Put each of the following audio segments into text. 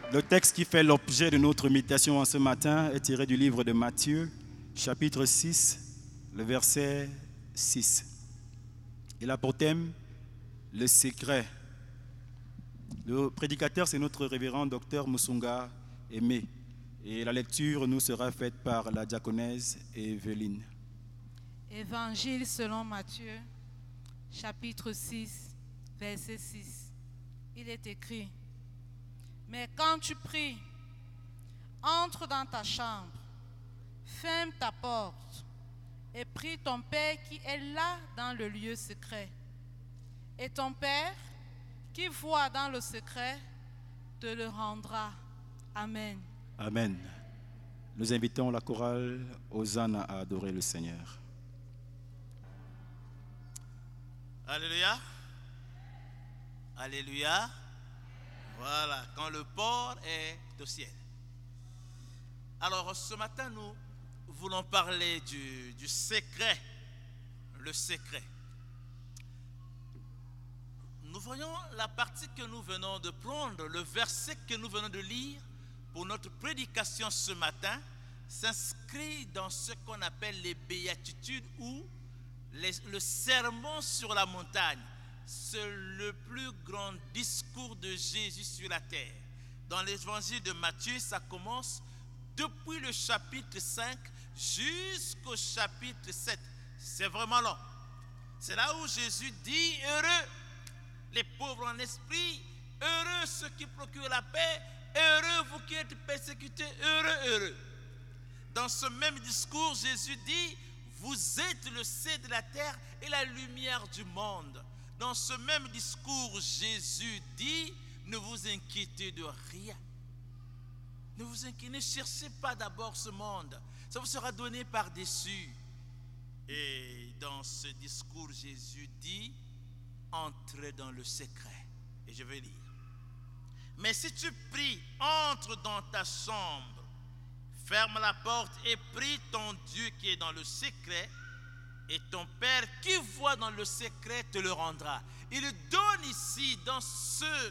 Le texte qui fait l'objet de notre méditation en ce matin est tiré du livre de Matthieu, chapitre 6, le verset 6. Il a pour thème le secret. Le prédicateur, c'est notre révérend docteur Musunga Aimé. Et la lecture nous sera faite par la diaconesse Evelyne. Évangile selon Matthieu, chapitre 6, verset 6. Il est écrit: mais quand tu pries, entre dans ta chambre, ferme ta porte et prie ton Père qui est là dans le lieu secret. Et ton Père qui voit dans le secret te le rendra. Amen. Amen. Nous invitons la chorale Hosanna à adorer le Seigneur. Alléluia. Alléluia. Voilà, quand le port est au ciel. Alors ce matin, nous voulons parler du secret. Le secret. Nous voyons la partie que nous venons de prendre, le verset que nous venons de lire pour notre prédication ce matin, s'inscrit dans ce qu'on appelle les béatitudes ou le sermon sur la montagne. C'est le plus grand discours de Jésus sur la terre. Dans l'évangile de Matthieu, ça commence depuis le chapitre 5 jusqu'au chapitre 7. C'est vraiment long. C'est là où Jésus dit: heureux les pauvres en esprit, heureux ceux qui procurent la paix, heureux vous qui êtes persécutés, heureux, heureux. Dans ce même discours, Jésus dit: vous êtes le sel de la terre et la lumière du monde. Dans ce même discours, Jésus dit: ne vous inquiétez de rien. Ne vous inquiétez, ne cherchez pas d'abord ce monde. Ça vous sera donné par-dessus. Et dans ce discours, Jésus dit: entrez dans le secret. Et je vais lire. Mais si tu pries, entre dans ta chambre, ferme la porte et prie ton Dieu qui est dans le secret. Et ton Père qui voit dans le secret te le rendra. Il donne ici, dans ce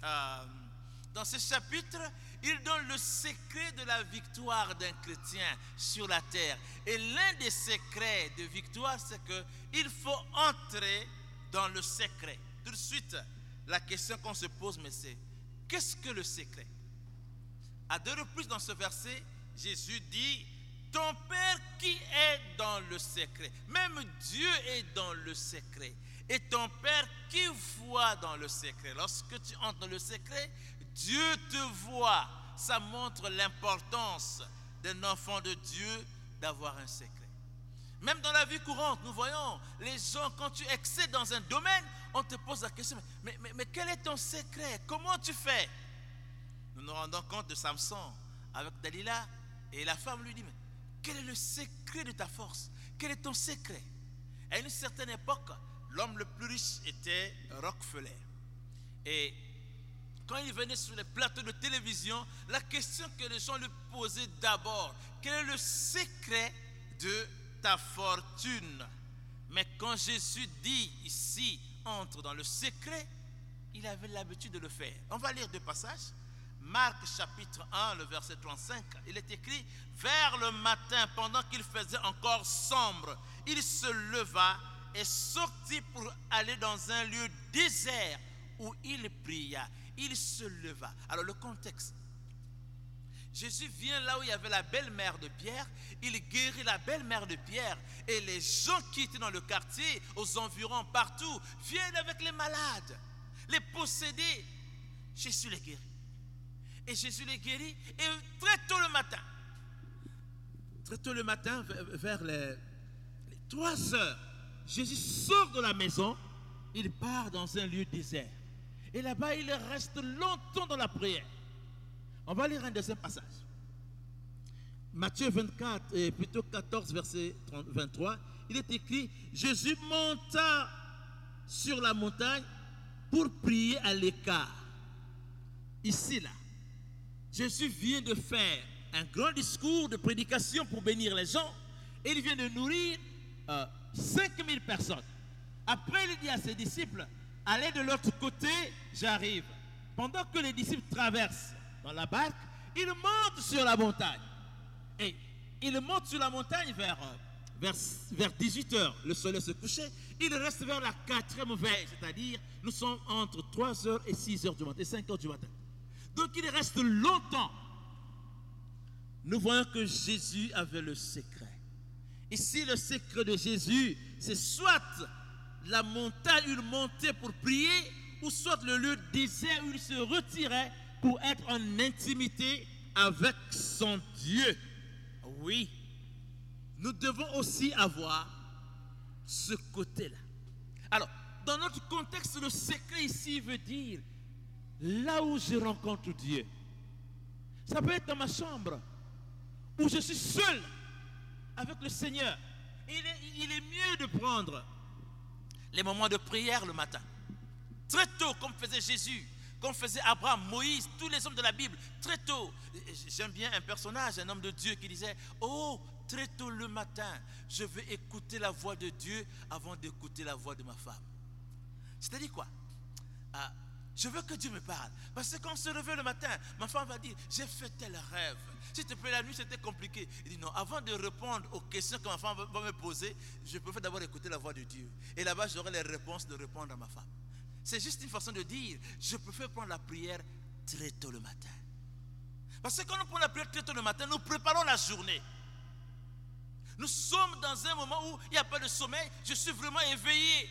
chapitre, il donne le secret de la victoire d'un chrétien sur la terre. Et l'un des secrets de victoire, c'est qu'il faut entrer dans le secret. Tout de suite, la question qu'on se pose, mais c'est: qu'est-ce que le secret? À deux reprises dans ce verset, Jésus dit: ton Père qui est dans le secret. Même Dieu est dans le secret. Et ton Père qui voit dans le secret. Lorsque tu entres dans le secret, Dieu te voit. Ça montre l'importance d'un enfant de Dieu d'avoir un secret. Même dans la vie courante, nous voyons les gens, quand tu excelles dans un domaine, on te pose la question: mais quel est ton secret? Comment tu fais? Nous nous rendons compte de Samson avec Dalila, et la femme lui dit: mais quel est le secret de ta force? Quel est ton secret? À une certaine époque, l'homme le plus riche était Rockefeller. Et quand il venait sur les plateaux de télévision, la question que les gens lui posaient d'abord: quel est le secret de ta fortune? Mais quand Jésus dit ici: entre dans le secret, il avait l'habitude de le faire. On va lire deux passages. Marc chapitre 1, le verset 35, il est écrit: vers le matin, pendant qu'il faisait encore sombre, il se leva et sortit pour aller dans un lieu désert où il pria. Il se leva. Alors le contexte: Jésus vient là où il y avait la belle-mère de Pierre, il guérit la belle-mère de Pierre, et les gens qui étaient dans le quartier, aux environs, partout, viennent avec les malades, les possédés. Jésus les guérit. Et Jésus les guérit, et très tôt le matin, vers les 3 heures, Jésus sort de la maison, il part dans un lieu désert. Et là-bas, il reste longtemps dans la prière. On va lire un deuxième passage. Matthieu 24, et plutôt 14, verset 23, il est écrit: Jésus monta sur la montagne pour prier à l'écart. Ici, là, Jésus vient de faire un grand discours de prédication pour bénir les gens, et il vient de nourrir 5000 personnes. Après, il dit à ses disciples: allez de l'autre côté, j'arrive. Pendant que les disciples traversent dans la barque, il monte sur la montagne. Et il monte sur la montagne vers 18h, le soleil se couchait. Il reste vers la 4e veille, c'est-à-dire nous sommes entre 3h et 6h du matin, et 5h du matin. Donc il reste longtemps. Nous voyons que Jésus avait le secret. Ici, le secret de Jésus, c'est soit la montagne, une montée pour prier, ou soit le lieu désert où il se retirait pour être en intimité avec son Dieu. Oui, nous devons aussi avoir ce côté-là. Alors, dans notre contexte, le secret ici veut dire là où je rencontre Dieu. Ça peut être dans ma chambre, où je suis seul avec le Seigneur. Il est mieux de prendre les moments de prière le matin. Très tôt, comme faisait Jésus, comme faisait Abraham, Moïse, tous les hommes de la Bible, très tôt. J'aime bien un personnage, un homme de Dieu qui disait, oh, très tôt le matin, je vais écouter la voix de Dieu avant d'écouter la voix de ma femme. C'est-à-dire quoi? Je veux que Dieu me parle. Parce que quand on se réveille le matin, ma femme va dire, j'ai fait tel rêve. S'il te plaît, la nuit c'était compliqué. Il dit non, avant de répondre aux questions que ma femme va me poser, je préfère d'abord écouter la voix de Dieu. Et là-bas, j'aurai les réponses de répondre à ma femme. C'est juste une façon de dire, je préfère prendre la prière très tôt le matin. Parce que quand nous prenons la prière très tôt le matin, nous préparons la journée. Nous sommes dans un moment où il n'y a pas de sommeil, je suis vraiment éveillé.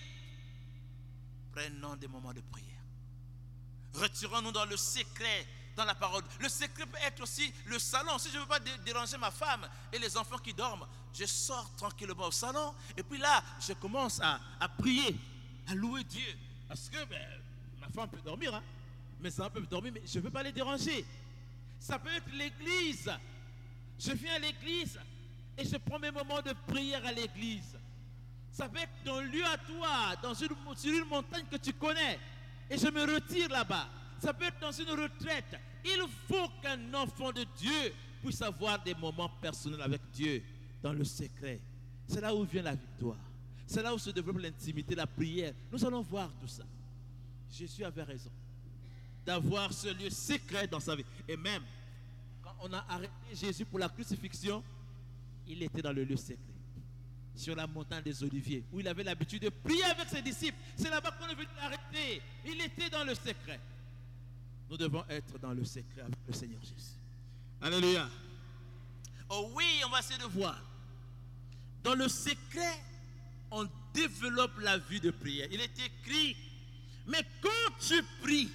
Prenons des moments de prière. Retirons-nous dans le secret, dans la parole. Le secret peut être aussi le salon. Si je ne veux pas déranger ma femme et les enfants qui dorment, je sors tranquillement au salon et puis là, je commence à prier, à louer Dieu. Parce que ma femme peut dormir, hein? Mes enfants peuvent dormir, mais je ne veux pas les déranger. Ça peut être l'église. Je viens à l'église et je prends mes moments de prière à l'église. Ça peut être dans un lieu à toi, sur une montagne que tu connais. Et je me retire là-bas. Ça peut être dans une retraite. Il faut qu'un enfant de Dieu puisse avoir des moments personnels avec Dieu dans le secret. C'est là où vient la victoire. C'est là où se développe l'intimité, la prière. Nous allons voir tout ça. Jésus avait raison d'avoir ce lieu secret dans sa vie. Et même, quand on a arrêté Jésus pour la crucifixion, il était dans le lieu secret. Sur la montagne des Oliviers, où il avait l'habitude de prier avec ses disciples. C'est là-bas qu'on est venu l'arrêter. Il était dans le secret. Nous devons être dans le secret avec le Seigneur Jésus. Alléluia. Oh oui, on va essayer de voir. Dans le secret, on développe la vie de prière. Il est écrit, mais quand tu pries,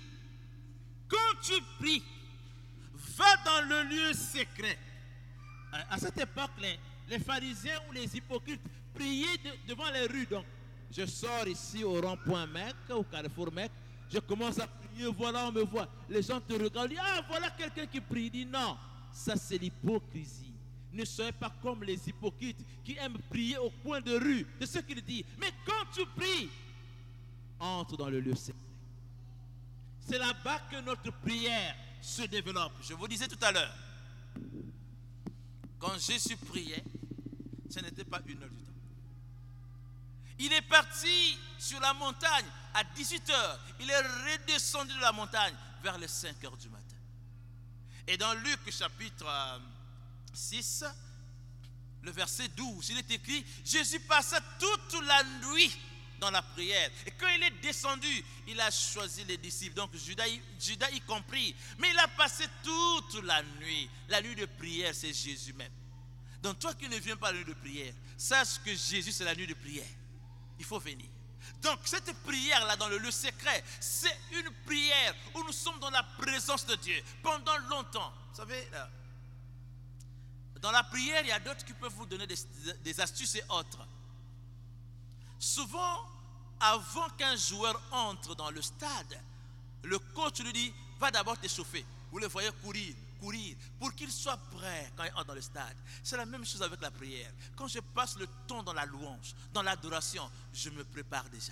va dans le lieu secret. À cette époque, les pharisiens ou les hypocrites priaient devant les rues. Donc, je sors ici au rond-point Mec, au carrefour Mec, je commence à prier, voilà, on me voit. Les gens te regardent, disent, ah, voilà quelqu'un qui prie. Il dit, non, ça c'est l'hypocrisie. Ne soyez pas comme les hypocrites qui aiment prier au coin de rue. C'est ce qu'il dit. Mais quand tu pries, entre dans le lieu secret. C'est là-bas que notre prière se développe. Je vous disais tout à l'heure, quand Jésus priait, ce n'était pas 1 heure du temps. Il est parti sur la montagne à 18h. Il est redescendu de la montagne vers les 5h du matin. Et dans Luc chapitre 6, le verset 12, il est écrit, Jésus passa toute la nuit dans la prière. Et quand il est descendu, il a choisi les disciples, donc Judas y compris. Mais il a passé toute la nuit. La nuit de prière, c'est Jésus même. Donc toi qui ne viens pas à la nuit de prière, sache que Jésus c'est la nuit de prière. Il faut venir. Donc cette prière-là dans le lieu secret, c'est une prière où nous sommes dans la présence de Dieu pendant longtemps. Vous savez, dans la prière, il y a d'autres qui peuvent vous donner des astuces et autres. Souvent, avant qu'un joueur entre dans le stade, le coach lui dit, va d'abord t'échauffer. Vous le voyez courir, pour qu'il soit prêt quand il entre dans le stade. C'est la même chose avec la prière. Quand je passe le temps dans la louange, dans l'adoration, je me prépare déjà.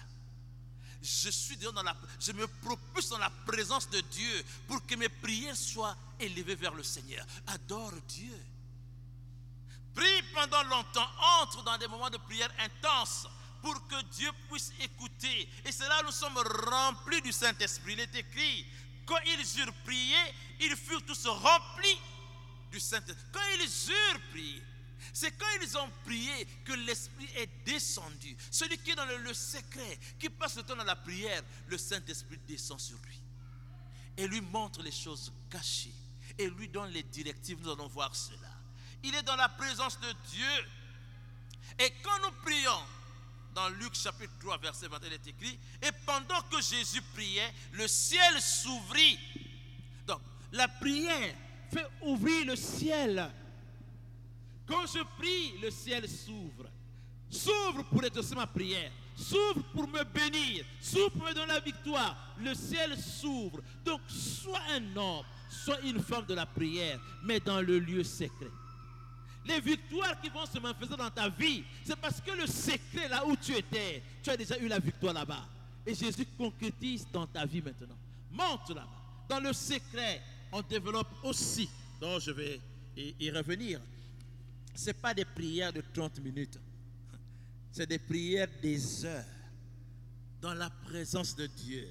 Je me propulse dans la présence de Dieu pour que mes prières soient élevées vers le Seigneur. Adore Dieu. Prie pendant longtemps, entre dans des moments de prière intenses pour que Dieu puisse écouter. Et c'est là où nous sommes remplis du Saint-Esprit. Il est écrit, quand ils eurent prié, ils furent tous remplis du Saint-Esprit. Quand ils eurent prié, c'est quand ils ont prié que l'Esprit est descendu. Celui qui est dans le secret, qui passe le temps dans la prière, le Saint-Esprit descend sur lui et lui montre les choses cachées et lui donne les directives. Nous allons voir cela. Il est dans la présence de Dieu. Et quand nous prions, dans Luc chapitre 3 verset 21, il est écrit: et pendant que Jésus priait, le ciel s'ouvrit. Donc la prière fait ouvrir le ciel. Quand je prie, le ciel s'ouvre. S'ouvre pour exaucer ma prière. S'ouvre pour me bénir. S'ouvre pour me donner la victoire. Le ciel s'ouvre. Donc, sois un homme, sois une femme de la prière, mais dans le lieu secret. Les victoires qui vont se manifester dans ta vie, c'est parce que le secret, là où tu étais, tu as déjà eu la victoire là-bas. Et Jésus concrétise dans ta vie maintenant. Monte là-bas. Dans le secret, on développe aussi. Donc, je vais y revenir. Ce n'est pas des prières de 30 minutes. C'est des prières des heures. Dans la présence de Dieu.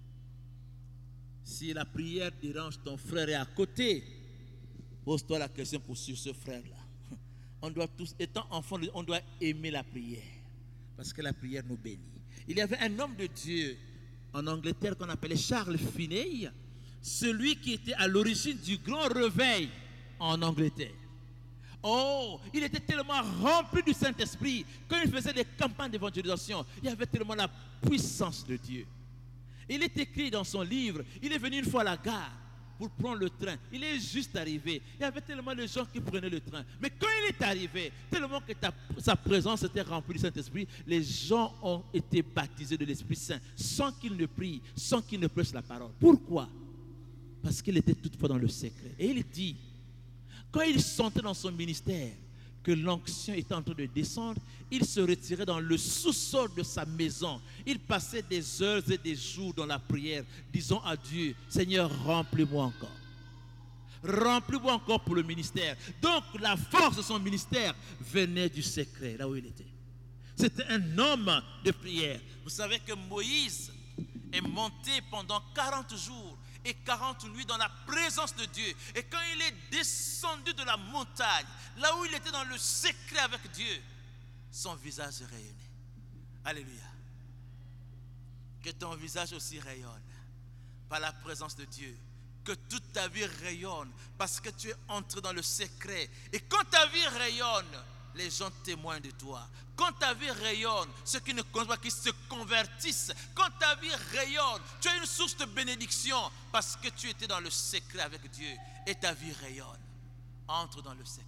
Si la prière dérange ton frère est à côté, pose-toi la question pour ce frère-là. On doit tous, étant enfant, on doit aimer la prière. Parce que la prière nous bénit. Il y avait un homme de Dieu en Angleterre qu'on appelait Charles Finney. Celui qui était à l'origine du grand réveil en Angleterre. Oh, il était tellement rempli du Saint-Esprit. Quand il faisait des campagnes d'évangélisation, il y avait tellement la puissance de Dieu. Il est écrit dans son livre, il est venu une fois à la gare pour prendre le train. Il est juste arrivé. Il y avait tellement de gens qui prenaient le train. Mais quand il est arrivé, tellement que sa présence était remplie du Saint-Esprit, les gens ont été baptisés de l'Esprit Saint sans qu'ils ne prient, sans qu'ils ne prêchent la parole. Pourquoi? Parce qu'il était toutefois dans le secret. Et il dit, quand il sentait dans son ministère que l'onction était en train de descendre, il se retirait dans le sous-sol de sa maison. Il passait des heures et des jours dans la prière, disant à Dieu, Seigneur, remplis-moi encore. Remplis-moi encore pour le ministère. Donc la force de son ministère venait du secret, là où il était. C'était un homme de prière. Vous savez que Moïse est monté pendant 40 jours et 40 nuits dans la présence de Dieu. Et quand il est descendu de la montagne, là où il était dans le secret avec Dieu, son visage rayonnait. Alléluia. Que ton visage aussi rayonne par la présence de Dieu. Que toute ta vie rayonne parce que tu es entré dans le secret. Et quand ta vie rayonne, les gens témoignent de toi. Quand ta vie rayonne, ceux qui ne connaissent pas, qui se convertissent. Quand ta vie rayonne, tu as une source de bénédiction parce que tu étais dans le secret avec Dieu et ta vie rayonne. Entre dans le secret.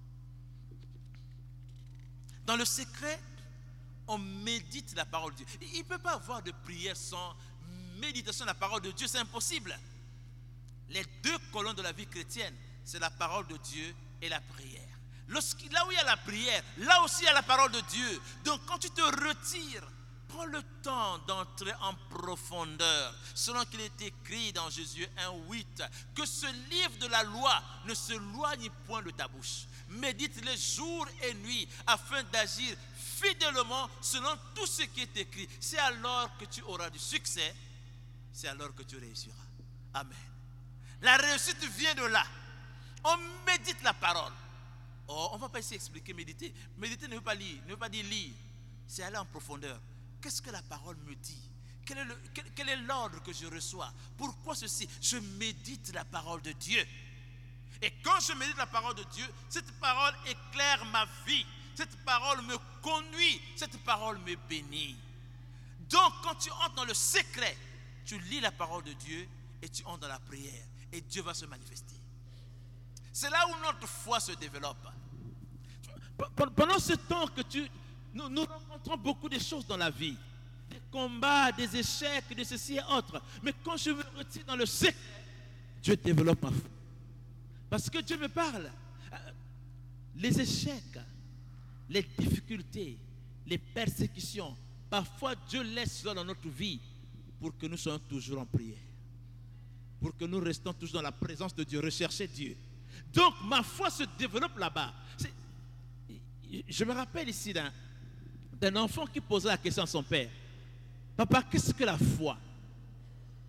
Dans le secret, on médite la parole de Dieu. Il ne peut pas avoir de prière sans méditation de la parole de Dieu, c'est impossible. Les deux colonnes de la vie chrétienne, c'est la parole de Dieu et la prière. Là où il y a la prière, là aussi il y a la parole de Dieu. Donc quand tu te retires, prends le temps d'entrer en profondeur. Selon qu'il est écrit dans Jésus 1:8, que ce livre de la loi ne se loigne point de ta bouche. Médite-le jour et nuit afin d'agir fidèlement selon tout ce qui est écrit. C'est alors que tu auras du succès, c'est alors que tu réussiras. Amen. La réussite vient de là. On médite la parole. Oh, on ne va pas ici expliquer méditer. Méditer ne veut pas lire, ne veut pas dire lire. C'est aller en profondeur. Qu'est-ce que la parole me dit? Quel est l'ordre que je reçois? Pourquoi ceci? Je médite la parole de Dieu. Et quand je médite la parole de Dieu, cette parole éclaire ma vie. Cette parole me conduit. Cette parole me bénit. Donc, quand tu entres dans le secret, tu lis la parole de Dieu et tu entres dans la prière. Et Dieu va se manifester. C'est là où notre foi se développe. Pendant ce temps que nous rencontrons beaucoup de choses dans la vie. Des combats, des échecs, de ceci et autres. Mais quand je me retire dans le secret, Dieu développe ma foi. Parce que Dieu me parle. Les échecs, les difficultés, les persécutions, parfois Dieu laisse cela dans notre vie pour que nous soyons toujours en prière. Pour que nous restons toujours dans la présence de Dieu, rechercher Dieu. Donc ma foi se développe là-bas. Je me rappelle ici d'un enfant qui posait la question à son père. Papa, qu'est-ce que la foi?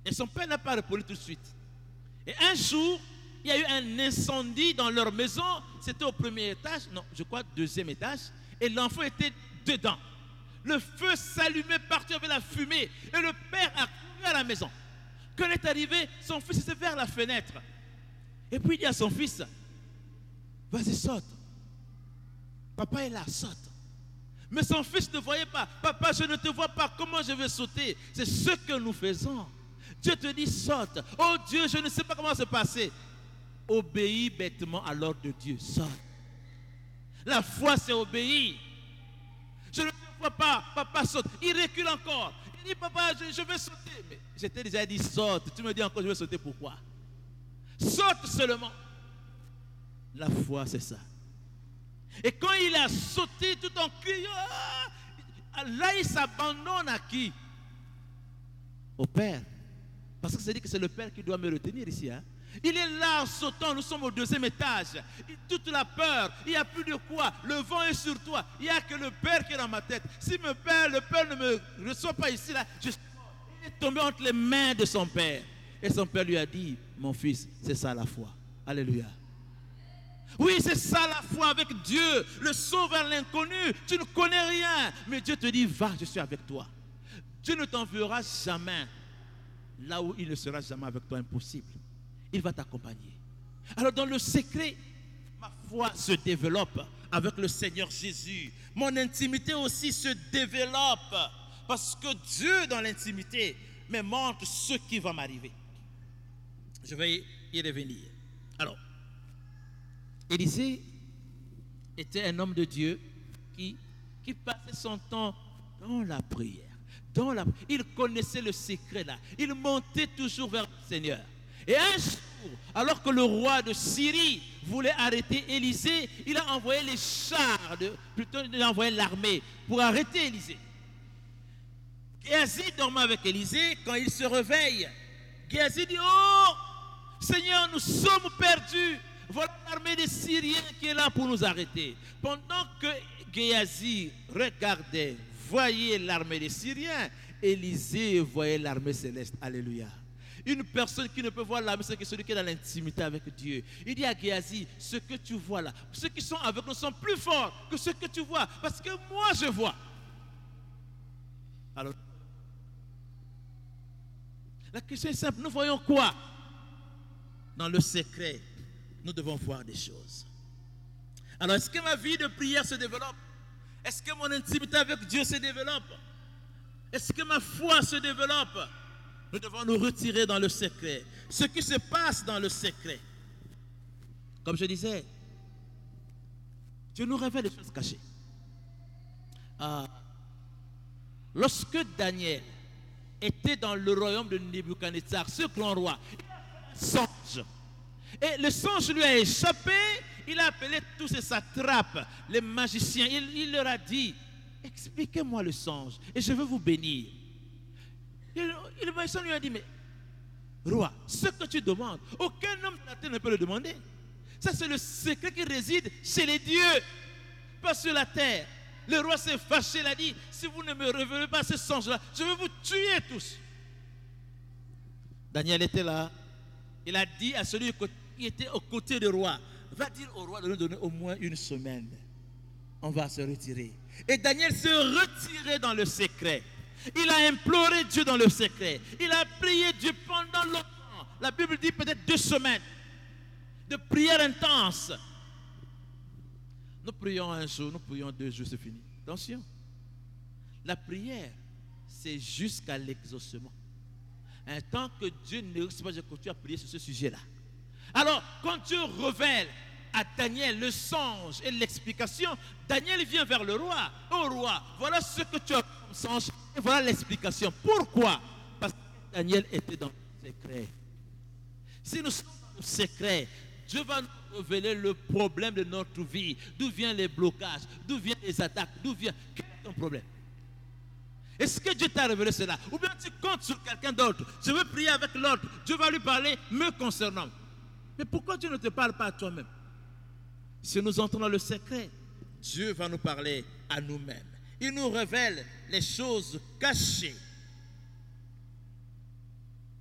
Et son père n'a pas répondu tout de suite. Et un jour, il y a eu un incendie dans leur maison. C'était au premier étage, non, je crois deuxième étage. Et l'enfant était dedans. Le feu s'allumait partout avec la fumée. Et le père a couru à la maison. Quand il est arrivé, son fils était vers la fenêtre. Et puis il dit à son fils, vas-y, saute. Papa est là, saute. Mais son fils ne voyait pas. Papa, je ne te vois pas. Comment je vais sauter? C'est ce que nous faisons. Dieu te dit, saute. Oh Dieu, je ne sais pas comment se passer. Obéis bêtement à l'ordre de Dieu. Saute. La foi, c'est obéir. Je ne te vois pas. Papa, saute. Il recule encore. Il dit, papa, je vais sauter. Mais je t'ai déjà dit, saute. Tu me dis encore, je vais sauter. Pourquoi? Saute seulement. La foi, c'est ça. Et quand il a sauté tout en criant, là il s'abandonne à qui? Au Père. Parce que c'est dit que c'est le Père qui doit me retenir ici. Hein? Il est là en sautant, nous sommes au deuxième étage. Toute la peur, il n'y a plus de quoi. Le vent est sur toi. Il n'y a que le Père qui est dans ma tête. Si le Père ne me reçoit pas ici, là, il est tombé entre les mains de son Père. Et son Père lui a dit, mon fils, c'est ça la foi. Alléluia. Oui, c'est ça la foi avec Dieu, le saut vers l'inconnu. Tu ne connais rien, mais Dieu te dit, va, je suis avec toi. Dieu ne t'enverra jamais là où il ne sera jamais avec toi, impossible. Il va t'accompagner. Alors dans le secret, ma foi se développe avec le Seigneur Jésus. Mon intimité aussi se développe parce que Dieu dans l'intimité me montre ce qui va m'arriver. Je vais y revenir. Alors, Élisée était un homme de Dieu qui passait son temps dans la prière. Il connaissait le secret là. Il montait toujours vers le Seigneur. Et un jour, alors que le roi de Syrie voulait arrêter Élisée, il a envoyé les chars, il a envoyé l'armée pour arrêter Élisée. Géasi dormait avec Élisée. Quand il se réveille, Géasi dit, oh Seigneur, nous sommes perdus. Voilà l'armée des Syriens qui est là pour nous arrêter. Pendant que Géasi regardait, voyait l'armée des Syriens, Élisée voyait l'armée céleste. Alléluia. Une personne qui ne peut voir l'armée, c'est celui qui est dans l'intimité avec Dieu. Il dit à Géasi, ce que tu vois là, ceux qui sont avec nous sont plus forts que ce que tu vois, parce que moi je vois. Alors, la question est simple, nous voyons quoi? Dans le secret, nous devons voir des choses. Alors, est-ce que ma vie de prière se développe? Est-ce que mon intimité avec Dieu se développe? Est-ce que ma foi se développe? Nous devons nous retirer dans le secret. Ce qui se passe dans le secret. Comme je disais, Dieu nous révèle des choses cachées. Lorsque Daniel était dans le royaume de Nebuchadnezzar, ce grand roi, il a fait un songe. Et le songe lui a échappé. Il a appelé tous ses satrapes, les magiciens. Il leur a dit, expliquez-moi le songe et je veux vous bénir. Et le magicien lui a dit, mais roi, ce que tu demandes, aucun homme de la terre ne peut le demander. Ça, c'est le secret qui réside chez les dieux, pas sur la terre. Le roi s'est fâché, il a dit, si vous ne me révélez pas ce songe-là, je vais vous tuer tous. Daniel était là. Il a dit à celui qui était aux côtés du roi, va dire au roi de nous donner au moins une semaine. On va se retirer. Et Daniel se retirait dans le secret. Il a imploré Dieu dans le secret. Il a prié Dieu pendant longtemps. La Bible dit peut-être 2 semaines de prière intense. Nous prions un jour, nous prions 2 jours, c'est fini. Attention. La prière, c'est jusqu'à l'exaucement. Un temps que Dieu ne réussit pas, je continue à prier sur ce sujet-là. Alors, quand Dieu révèle à Daniel le songe et l'explication, Daniel vient vers le roi. Oh roi, voilà ce que tu as comme songe et voilà l'explication. Pourquoi? Parce que Daniel était dans le secret. Si nous sommes dans le secret, Dieu va nous révéler le problème de notre vie. D'où viennent les blocages? D'où viennent les attaques? Quel est ton problème? Est-ce que Dieu t'a révélé cela? Ou bien tu comptes sur quelqu'un d'autre? Je veux prier avec l'autre. Dieu va lui parler me concernant. Mais pourquoi Dieu ne te parle pas à toi-même? Si nous entrons dans le secret, Dieu va nous parler à nous-mêmes. Il nous révèle les choses cachées.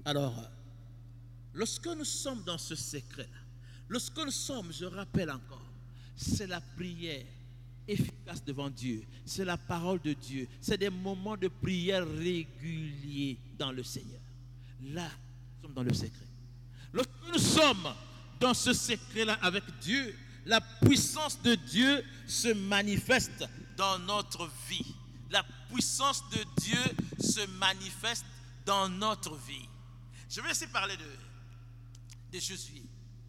Alors, lorsque nous sommes dans ce secret-là, lorsque nous sommes, je rappelle encore, c'est la prière efficace devant Dieu, c'est la parole de Dieu, c'est des moments de prière réguliers dans le Seigneur. Là, nous sommes dans le secret. Lorsque nous sommes dans ce secret-là avec Dieu, la puissance de Dieu se manifeste dans notre vie. La puissance de Dieu se manifeste dans notre vie. Je vais ici parler de Josué.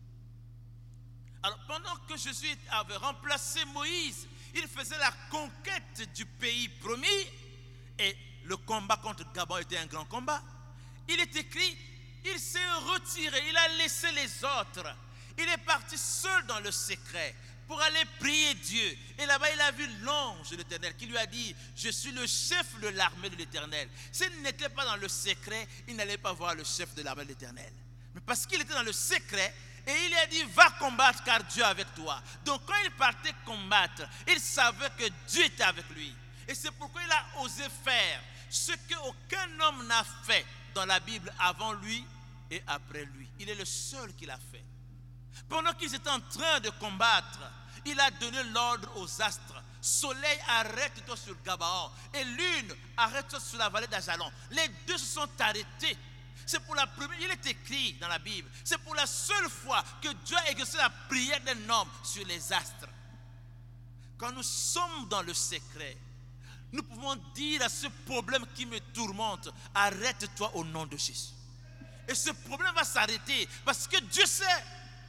Alors, pendant que Josué avait remplacé Moïse, il faisait la conquête du pays promis, et le combat contre Gabon était un grand combat. Il est écrit, il s'est retiré, il a laissé les autres. Il est parti seul dans le secret pour aller prier Dieu. Et là-bas, il a vu l'ange de l'Éternel qui lui a dit, je suis le chef de l'armée de l'Éternel. S'il n'était pas dans le secret, il n'allait pas voir le chef de l'armée de l'Éternel. Mais parce qu'il était dans le secret, et il lui a dit, va combattre car Dieu est avec toi. Donc quand il partait combattre, il savait que Dieu était avec lui. Et c'est pourquoi il a osé faire ce qu'aucun homme n'a fait dans la Bible avant lui et après lui. Il est le seul qui l'a fait. Pendant qu'ils étaient en train de combattre, il a donné l'ordre aux astres. Soleil, arrête-toi sur Gabaon. Et lune, arrête-toi sur la vallée d'Ajalon. Les deux se sont arrêtés. C'est pour la première, il est écrit dans la Bible, c'est pour la seule fois que Dieu a exaucé la prière d'un homme sur les astres. Quand nous sommes dans le secret, nous pouvons dire à ce problème qui me tourmente, arrête-toi au nom de Jésus. Et ce problème va s'arrêter parce que Dieu sait.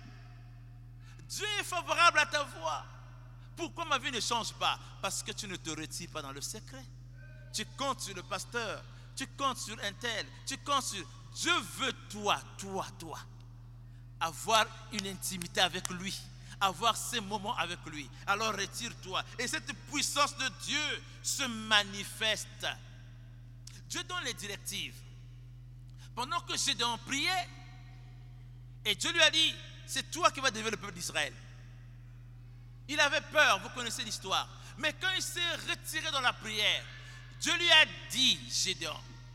Dieu est favorable à ta voix. Pourquoi ma vie ne change pas? Parce que tu ne te retires pas dans le secret. Tu comptes sur le pasteur, tu comptes sur un tel, tu comptes sur... Je veux toi, avoir une intimité avec lui, avoir ces moments avec lui. Alors retire-toi. Et cette puissance de Dieu se manifeste. Dieu donne les directives. Pendant que Gédéon priait, et Dieu lui a dit, c'est toi qui vas devenir le peuple d'Israël. Il avait peur, vous connaissez l'histoire. Mais quand il s'est retiré dans la prière, Dieu lui a dit, Gédéon,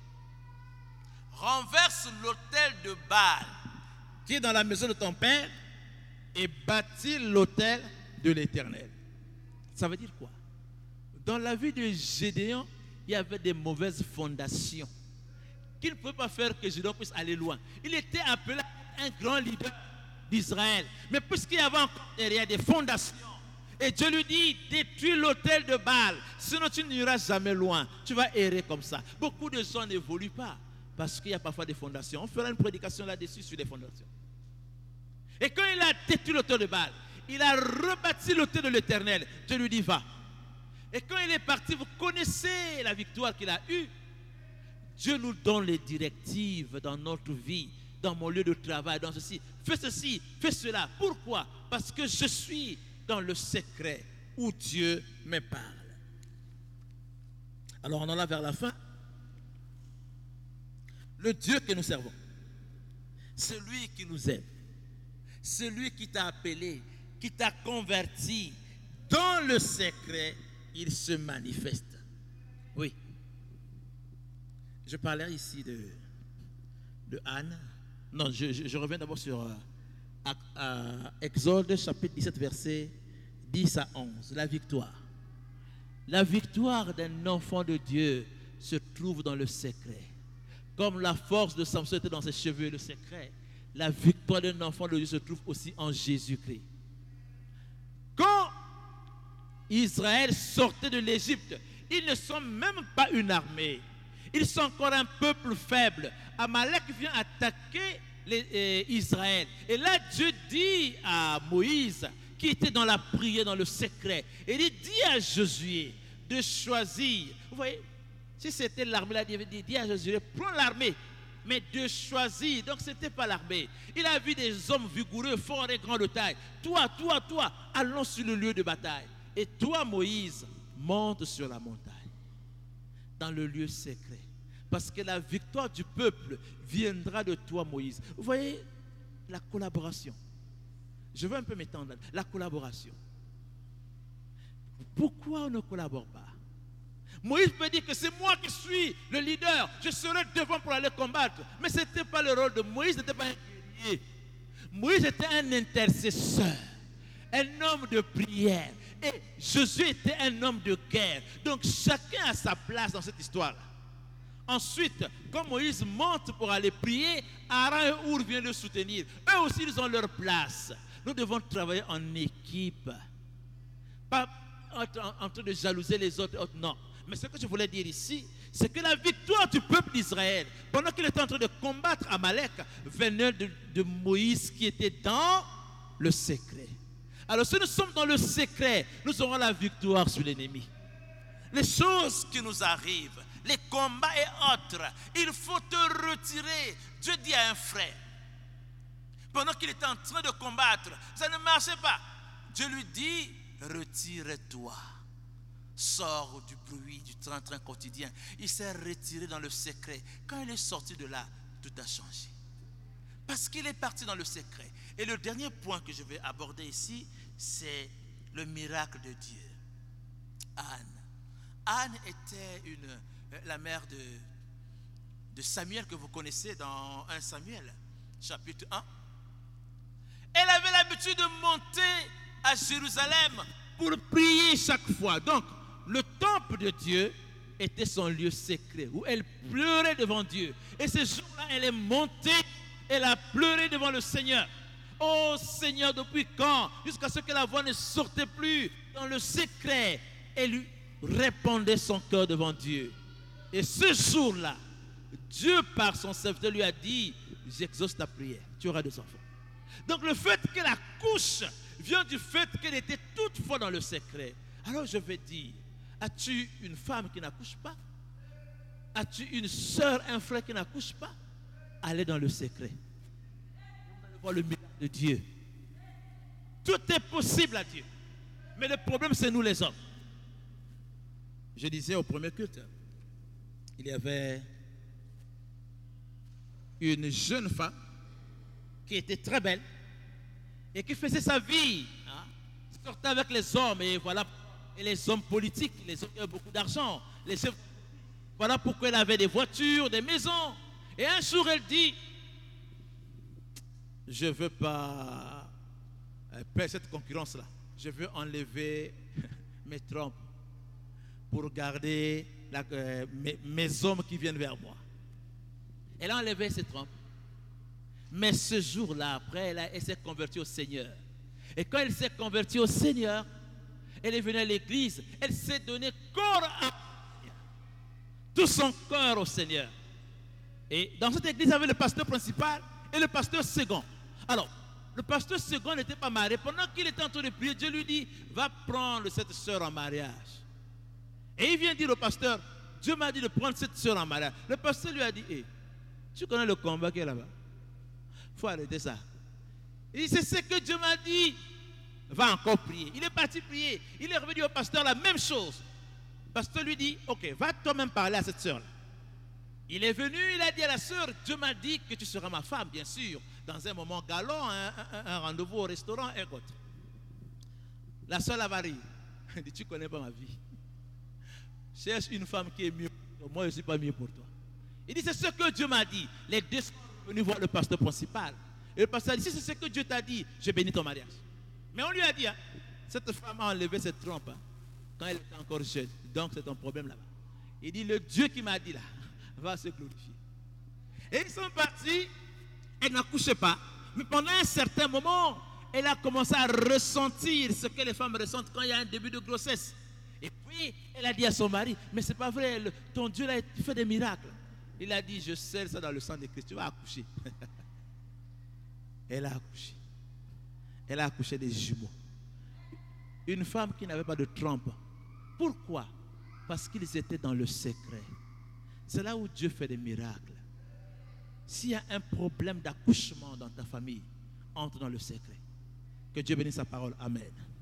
renverse l'autel de Baal qui est dans la maison de ton père et bâtis l'autel de l'Éternel. Ça veut dire quoi? Dans la vie de Gédéon, il y avait des mauvaises fondations qu'il ne pouvait pas faire que Gédéon puisse aller loin. Il était appelé un grand leader d'Israël. Mais puisqu'il y avait encore derrière des fondations, et Dieu lui dit, détruis l'autel de Baal, sinon tu n'iras jamais loin. Tu vas errer comme ça. Beaucoup de gens n'évoluent pas parce qu'il y a parfois des fondations. On fera une prédication là-dessus sur les fondations. Et quand il a détruit l'autel de Baal, il a rebâti l'autel de l'Éternel. Dieu lui dit, va. Et quand il est parti, vous connaissez la victoire qu'il a eue. Dieu nous donne les directives dans notre vie, dans mon lieu de travail, dans ceci. Fais cela. Pourquoi? Parce que je suis dans le secret où Dieu me parle. Alors on en a vers la fin. Le Dieu que nous servons, celui qui nous aime, celui qui t'a appelé, qui t'a converti, dans le secret, il se manifeste. Oui. Je parlais ici de Anne. Non, je reviens d'abord sur Exode chapitre 17, versets 10 à 11. La victoire. La victoire d'un enfant de Dieu se trouve dans le secret. Comme la force de Samson était dans ses cheveux, le secret, la victoire d'un enfant de Dieu se trouve aussi en Jésus-Christ. Quand Israël sortait de l'Égypte, ils ne sont même pas une armée. Ils sont encore un peuple faible. Amalek vient attaquer Israël. Et là, Dieu dit à Moïse, qui était dans la prière, dans le secret, et il dit à Josué de choisir. Vous voyez, si c'était l'armée, il dit à Josué, prends l'armée, mais de choisir. Donc, ce n'était pas l'armée. Il a vu des hommes vigoureux, forts et grands de taille. Toi, allons sur le lieu de bataille. Et toi, Moïse, monte sur la montagne, dans le lieu secret. Parce que la victoire du peuple viendra de toi, Moïse. Vous voyez, la collaboration. Je veux un peu m'étendre. La collaboration. Pourquoi on ne collabore pas? Moïse peut dire que c'est moi qui suis le leader, je serai devant pour aller combattre. Mais ce n'était pas le rôle de Moïse, ce n'était pas un guerrier. Moïse était un intercesseur, un homme de prière. Et Josué était un homme de guerre. Donc chacun a sa place dans cette histoire-là. Ensuite, quand Moïse monte pour aller prier, Aaron et Hur viennent le soutenir. Eux aussi, ils ont leur place. Nous devons travailler en équipe. Pas en train de jalouser les autres. Non. Mais ce que je voulais dire ici, c'est que la victoire du peuple d'Israël, pendant qu'il était en train de combattre Amalek, venait de Moïse qui était dans le secret. Alors si nous sommes dans le secret, nous aurons la victoire sur l'ennemi. Les choses qui nous arrivent, les combats et autres, il faut te retirer. Dieu dit à un frère, pendant qu'il était en train de combattre, ça ne marchait pas. Dieu lui dit, retire-toi. Sors du bruit, du train-train quotidien. Il s'est retiré dans le secret. Quand il est sorti de là, tout a changé. Parce qu'il est parti dans le secret. Et le dernier point que je vais aborder ici, c'est le miracle de Dieu. Anne. Anne était la mère de Samuel que vous connaissez dans 1 Samuel, chapitre 1. Elle avait l'habitude de monter à Jérusalem pour prier chaque fois. Donc, le temple de Dieu était son lieu secret où elle pleurait devant Dieu. Et ce jour-là, elle est montée, elle a pleuré devant le Seigneur. Oh Seigneur, depuis quand? Jusqu'à ce que la voix ne sortait plus. Dans le secret, elle lui répandait son cœur devant Dieu. Et ce jour-là, Dieu par son serviteur lui a dit, j'exauce ta prière, tu auras des enfants. Donc le fait qu'elle accouche vient du fait qu'elle était toutefois dans le secret. Alors je vais dire, as-tu une femme qui n'accouche pas? As-tu une soeur, un frère qui n'accouche pas? Allez dans le secret. Vous allez voir le miracle de Dieu. Tout est possible à Dieu. Mais le problème, c'est nous les hommes. Je disais au premier culte, il y avait une jeune femme qui était très belle et qui faisait sa vie, sortait avec les hommes et voilà, et les hommes politiques, les hommes qui avaient beaucoup d'argent, voilà pourquoi elle avait des voitures, des maisons. Et un jour elle dit, je ne veux pas perdre cette concurrence-là, je veux enlever mes trompes pour garder mes hommes qui viennent vers moi. Elle a enlevé ses trompes. Mais ce jour-là, après, elle s'est convertie au Seigneur. Et quand elle s'est convertie au Seigneur, elle est venue à l'église. Elle s'est donné corps à tout son cœur au Seigneur. Et dans cette église, il y avait le pasteur principal et le pasteur second. Alors, le pasteur second n'était pas marié. Pendant qu'il était en train de prier, Dieu lui dit, va prendre cette sœur en mariage. Et il vient dire au pasteur, Dieu m'a dit de prendre cette sœur en mariage. Le pasteur lui a dit, hey, tu connais le combat qui est là-bas? Il faut arrêter ça. Il dit, c'est ce que Dieu m'a dit. Va encore prier. Il est parti prier. Il est revenu au pasteur la même chose. Le pasteur lui dit, ok, va toi-même parler à cette sœur-là. Il est venu, il a dit à la sœur, Dieu m'a dit que tu seras ma femme, bien sûr, dans un moment galant, un rendez-vous au restaurant, et autre. La sœur la va rire. Elle dit, tu ne connais pas ma vie. Cherche une femme qui est mieux pour toi. Moi, je ne suis pas mieux pour toi. Il dit, c'est ce que Dieu m'a dit. Les deux sont venus voir le pasteur principal. Et le pasteur dit, si c'est ce que Dieu t'a dit, je bénis ton mariage. Mais on lui a dit, cette femme a enlevé cette trompe quand elle était encore jeune. Donc c'est un problème là-bas. Il dit, le Dieu qui m'a dit là, va se glorifier. Et ils sont partis, elle n'accouchait pas. Mais pendant un certain moment, elle a commencé à ressentir ce que les femmes ressentent quand il y a un début de grossesse. Et puis, elle a dit à son mari, mais c'est pas vrai, ton Dieu là, il fait des miracles. Il a dit, je scelle ça dans le sang de Christ, tu vas accoucher. Elle a accouché. Elle a accouché des jumeaux. Une femme qui n'avait pas de trompe. Pourquoi? Parce qu'ils étaient dans le secret. C'est là où Dieu fait des miracles. S'il y a un problème d'accouchement dans ta famille, entre dans le secret. Que Dieu bénisse sa parole. Amen.